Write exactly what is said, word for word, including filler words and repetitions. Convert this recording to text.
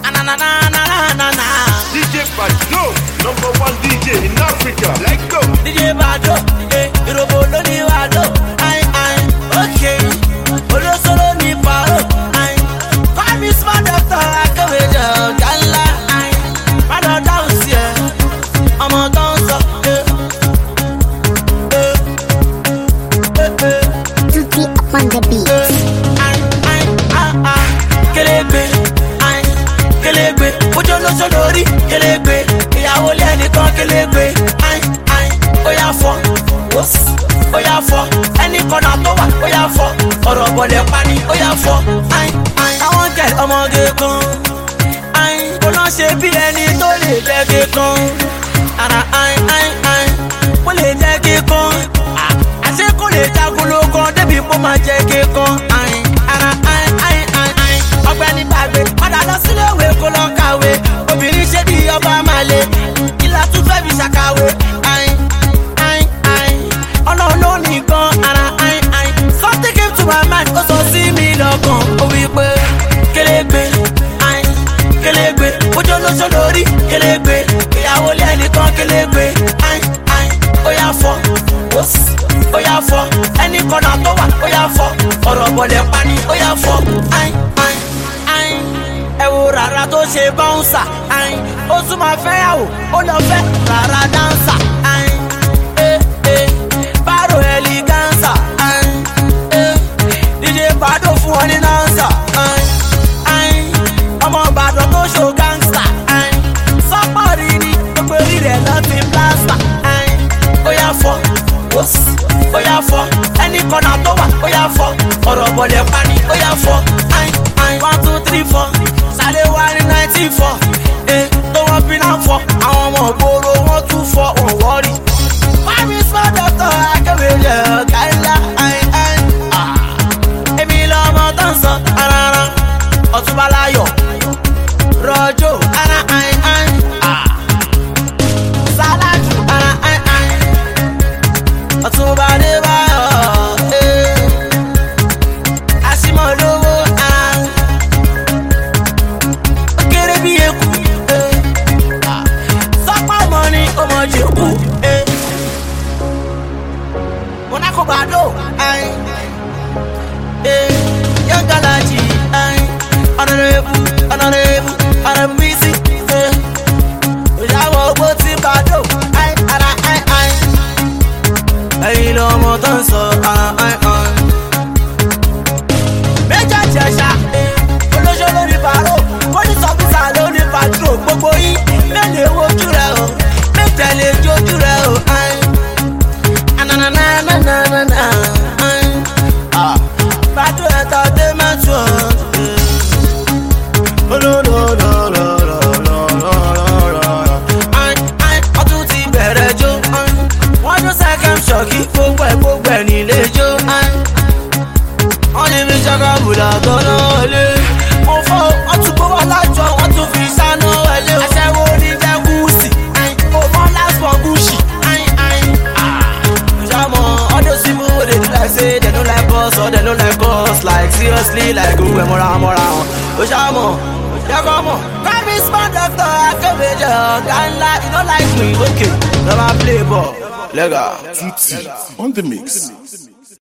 na na na na na na. D J Bado, number one D J in Africa. Let's go. D J Bado, eh, Irobo lo ni Bado. Aye aye, okay. Olosolo ni Paro. Aye, call me smart doctor, Akewejo, Gala. Aye, Bado dance here. I'm a dancer. Eh, eh, eh, eh. Tutti up on the beat. Aye aye ah ah, Kelebe. Aye, Kelebe. Ojo lo so lori, Kelebe. Ìyàwó lé ẹnìkan Kelebe. Aye aye, ó yá fọ́. Wos, ó yá fọ́. Ẹnì kan náà tó wà, ó yá fọ́. Ọ̀rọ̀ bọ̀lẹ̀ pani, ó yá fọ́. Aye aye, àwọn jẹ́ ọmọge kan. Aye, kò náà ṣe bí ẹni tó lè jẹ́ kíkan. Ara aye aye aye, mo lè jẹ́ kíkan. Àṣé kò lè jagun ló kan débi mo máa jẹ́ kíkan. Aye, ara aye aye aye aye, ọgbẹ́ni gbàgbé. Padà lọ sílé ìwé kó lọ kàwé. Obìnrin ṣe bí ọba máa le. Ìlà tún fẹ́ fi ṣàkàwé. Aye aye aye, ọlọ́run ló nìkan. Ara aye aye, something came to my mind. Ó sọ sí mi lọ́kàn. Ó wí pé Kelebe. Aye, Kelebe. Ojo ló ṣó lórí Kelebe. Ìyàwó lé ẹnìkan Kelebe. Aye aye, ó yá fọ́. Wos, ó yá fọ́. Ẹnì kan náà tó wà, ó yá fọ́. Ọ̀rọ̀ bọ̀lẹ̀ pani, ó yá fọ́. Aye aye aye, ẹ wo rárá tó ṣe báńsà. Aye, ó tún máa fẹ́ yàwó, ó lọ fẹ́ rárá dáńsà. Aye, eh eh, Bado eleganza. Aye, eh, D J Bado fún wọn ní nánsà. Aye aye, ọmọ Ìbàdàn tó ṣó gángstà. Aye, sọ́pọ̀rì ni gbogbo orí rẹ̀ lọ́ fi plásítà. Aye, ó yá fọ́. Wos, ó yá fọ́. Ẹnì kan náà tó wà, ó yá fọ́. Ọ̀rọ̀ bọ̀lẹ̀ pani, ó yá fọ́. Aye aye, one two three four, sáré wá ní ninety four. Eh, tó wọ́n fi náà fọ́. Àwọn ọmọ ìgboro wọ́n tún fọ́ òun wọ́ọ̀rì. Mami smart doctor, Akewejo, Gala. Aye aye, ah, èmi lọ́mọ tó ń sọ arara. Ọ̀túnba Láyọ̀, Rọ́jò, ara aye aye, ah, Sálàjù, ara aye aye. Ọ̀túnba Adébáyọ̀, eh, Àṣìmọ̀ lówó, ah, ó kéré bí eku, eh, ah, sọ́pọ̀ ọmọ ni ọmọ jẹ̀kú, eh. Monaco Bado, aye, eh, Young Galachi, aye, honorable, honorable, honorable, eh, ìyàwó owó tí Bado, aye, ara aye aye, ẹ̀yin lọ́mọ tó ń sọ ara aye aye. Méjà Jẹ̀ṣà, eh, olóṣó lórí Baro, police officer lórí patrol, gbogbo yín mélòó wojú rẹ̀ o, méjẹ̀ lè jójú rẹ̀ o, aye. Na na na na na na na, aye, ah, Bado entertainment world, eh. Oh no no no no no no no no, aye aye, ọdún ti bẹ̀rẹ̀ jó, aye. Wọ́n jó second ṣọ́ọ̀kì, gbogbo ẹ̀ gbogbo ẹ̀ nílé jó, aye. Wọ́n ní mi ṣẹ́ka bùdà tó náà lé. Mo fọ́ wọ́n tún gbówó lájọ, wọ́n tún fi sáná wẹ̀lé. Aṣẹ́wó ní jẹ́ gúúsì, aye. Mo mọ́ last for Gucci, aye aye, ah. All those people wey dey do like say they no like us or they no like us, like seriously, like who we mora mora on. Ojamo, Yagomo, call me smart doctor, Akewejo, Gala. You no like me, okay? Never play ball, lega. Tutti on the mix.